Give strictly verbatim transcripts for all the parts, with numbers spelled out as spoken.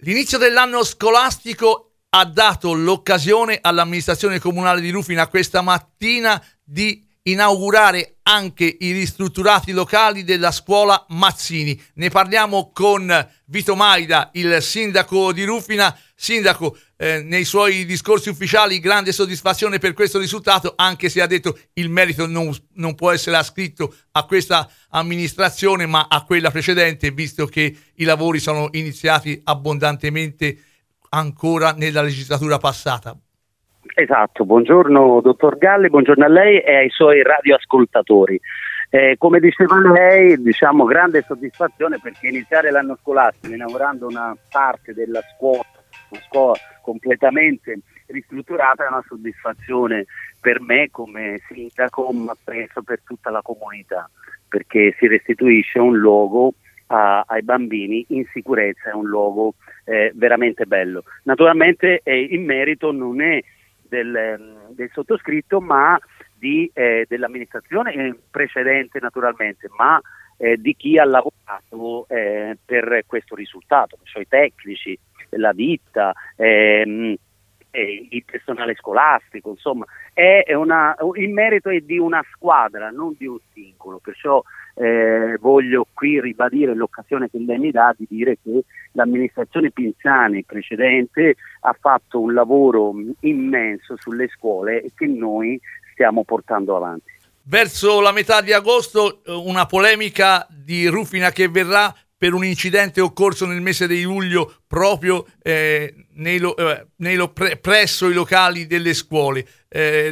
L'inizio dell'anno scolastico ha dato l'occasione all'amministrazione comunale di Rufina questa mattina di inaugurare anche i ristrutturati locali della scuola Mazzini. Ne parliamo con Vito Maida, il sindaco di Rufina. Sindaco, eh, nei suoi discorsi ufficiali grande soddisfazione per questo risultato, anche se ha detto il merito non, non può essere ascritto a questa amministrazione ma a quella precedente, visto che i lavori sono iniziati abbondantemente ancora nella legislatura passata. Esatto, buongiorno dottor Galli, buongiorno a lei e ai suoi radioascoltatori. Eh, come diceva lei, diciamo grande soddisfazione perché iniziare l'anno scolastico inaugurando una parte della scuola, una scuola completamente ristrutturata, è una soddisfazione per me come sindaco, ma penso per tutta la comunità, perché si restituisce un luogo a, ai bambini in sicurezza, è un luogo eh, veramente bello. Naturalmente eh, il merito non è del, del sottoscritto, ma di, eh, dell'amministrazione precedente naturalmente, ma eh, di chi ha lavorato eh, per questo risultato, cioè i tecnici, la ditta, ehm, eh, il personale scolastico, insomma, è una, il merito è di una squadra, non di un singolo, perciò eh, voglio qui ribadire l'occasione che lei mi dà di dire che l'amministrazione Pinzani precedente ha fatto un lavoro immenso sulle scuole e che noi stiamo portando avanti. Verso la metà di agosto una polemica di Rufina che verrà per un incidente occorso nel mese di luglio proprio eh, nei lo, eh, nei lo pre, presso i locali delle scuole. Eh,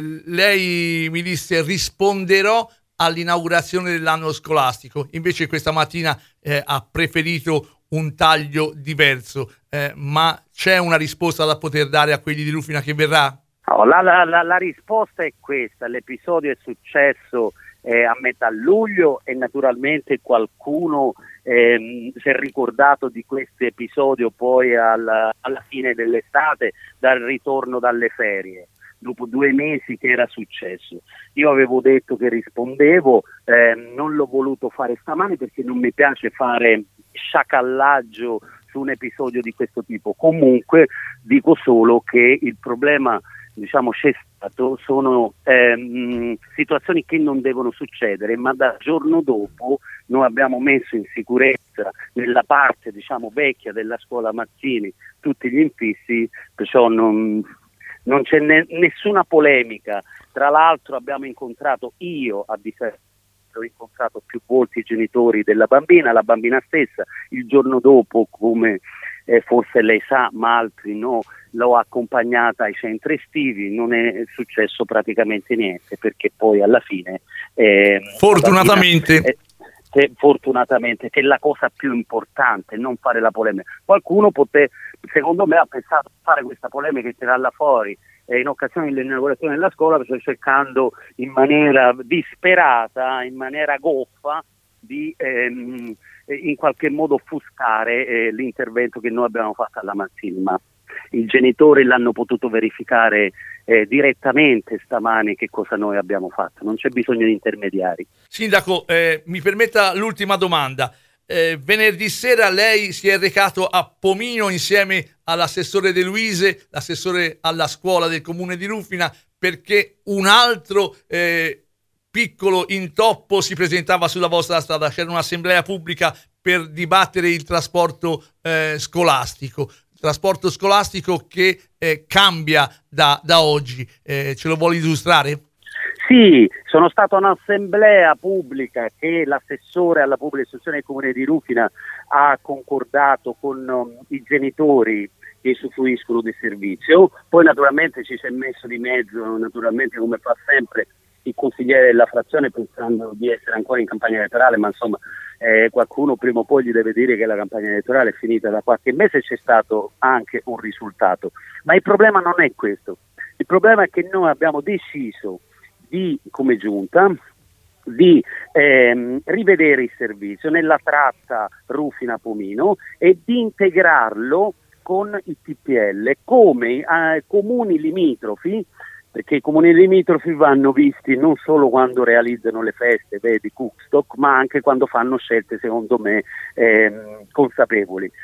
lei mi disse risponderò all'inaugurazione dell'anno scolastico, invece questa mattina eh, ha preferito un taglio diverso, eh, ma c'è una risposta da poter dare a quelli di Rufina che verrà? No, la, la, la, la risposta è questa, l'episodio è successo eh, a metà luglio e naturalmente qualcuno ehm, si è ricordato di questo episodio poi alla, alla fine dell'estate, dal ritorno dalle ferie, dopo due mesi che era successo. Io avevo detto che rispondevo, eh, non l'ho voluto fare stamani perché non mi piace fare sciacallaggio su un episodio di questo tipo. Comunque dico solo che il problema, diciamo, c'è stato, sono ehm, situazioni che non devono succedere, ma dal giorno dopo noi abbiamo messo in sicurezza nella parte, diciamo, vecchia della scuola Mazzini tutti gli infissi, perciò non, non c'è ne, nessuna polemica. Tra l'altro abbiamo incontrato, io a differenza, ho incontrato più volte i genitori della bambina, la bambina stessa, il giorno dopo, come eh, forse lei sa, ma altri no, l'ho accompagnata ai centri estivi, non è successo praticamente niente, perché poi alla fine eh, fortunatamente bambina, eh, che, fortunatamente che è la cosa più importante, non fare la polemica. Qualcuno poté, secondo me ha pensato di fare questa polemica e tirarla fuori eh, in occasione dell'inaugurazione della scuola, cercando in maniera disperata, in maniera goffa di ehm, in qualche modo offuscare eh, l'intervento che noi abbiamo fatto alla Mazzini, ma i genitori l'hanno potuto verificare eh, direttamente stamani che cosa noi abbiamo fatto, non c'è bisogno di intermediari. Sindaco, eh, mi permetta l'ultima domanda. Eh, venerdì sera lei si è recato a Pomino insieme all'assessore De Luise, l'assessore alla scuola del comune di Rufina, perché un altro eh, piccolo intoppo si presentava sulla vostra strada. C'era un'assemblea pubblica per dibattere il trasporto eh, scolastico. Trasporto scolastico che eh, cambia da, da oggi. Eh, ce lo vuole illustrare? Sì, sono stata a un'assemblea pubblica che l'assessore alla pubblica istruzione del comune di Rufina ha concordato con um, i genitori che usufruiscono del servizio. Poi naturalmente ci si è messo di mezzo, naturalmente come fa sempre il consigliere della frazione, pensando di essere ancora in campagna elettorale, ma insomma eh, qualcuno prima o poi gli deve dire che la campagna elettorale è finita da qualche mese e c'è stato anche un risultato. Ma il problema non è questo, il problema è che noi abbiamo deciso di, come giunta, di ehm, rivedere il servizio nella tratta Rufina-Pomino e di integrarlo con i T P L come eh, comuni limitrofi, perché i comuni limitrofi vanno visti non solo quando realizzano le feste, vedi Cookstock, ma anche quando fanno scelte secondo me ehm, consapevoli.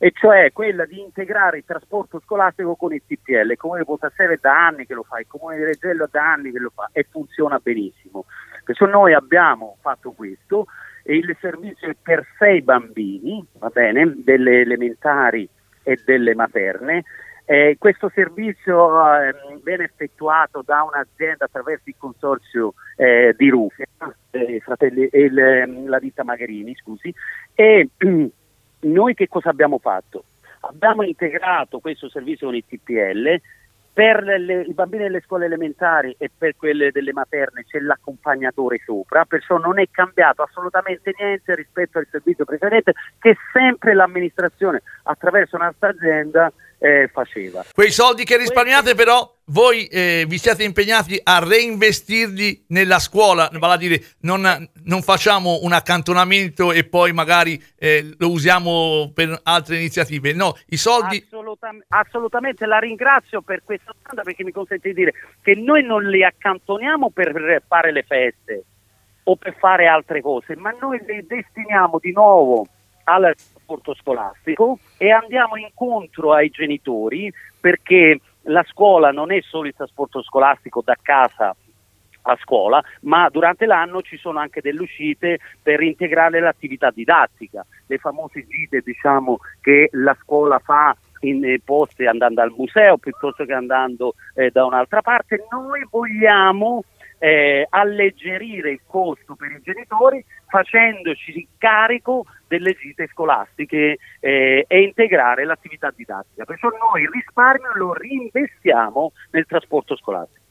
e cioè quella di integrare il trasporto scolastico con il T P L. Il Comune di Pontasseve da anni che lo fa, il Comune di Reggello da anni che lo fa e funziona benissimo. Perciò noi abbiamo fatto questo e il servizio è per sei bambini, va bene, delle elementari e delle materne. Eh, questo servizio eh, viene effettuato da un'azienda attraverso il consorzio eh, di Rufia, eh, fratelli, e il, la ditta Magherini, scusi, e noi che cosa abbiamo fatto? Abbiamo integrato questo servizio con il T P L. Per le, i bambini delle scuole elementari e per quelle delle materne c'è l'accompagnatore sopra, perciò non è cambiato assolutamente niente rispetto al servizio precedente che sempre l'amministrazione attraverso un'altra azienda eh, faceva. Quei soldi che risparmiate però voi eh, vi siete impegnati a reinvestirli nella scuola, vale a dire non, non facciamo un accantonamento e poi magari eh, lo usiamo per altre iniziative, no, i soldi... Assolutam- assolutamente, la ringrazio per questa domanda perché mi consente di dire che noi non li accantoniamo per fare le feste o per fare altre cose, ma noi li destiniamo di nuovo al trasporto scolastico e andiamo incontro ai genitori perché la scuola non è solo il trasporto scolastico da casa a scuola, ma durante l'anno ci sono anche delle uscite per integrare l'attività didattica, le famose gite diciamo che la scuola fa in eh, posti andando al museo piuttosto che andando eh, da un'altra parte. Noi vogliamo eh, alleggerire il costo per i genitori facendoci carico delle gite scolastiche eh, e integrare l'attività didattica. Perciò noi il risparmio lo reinvestiamo nel trasporto scolastico.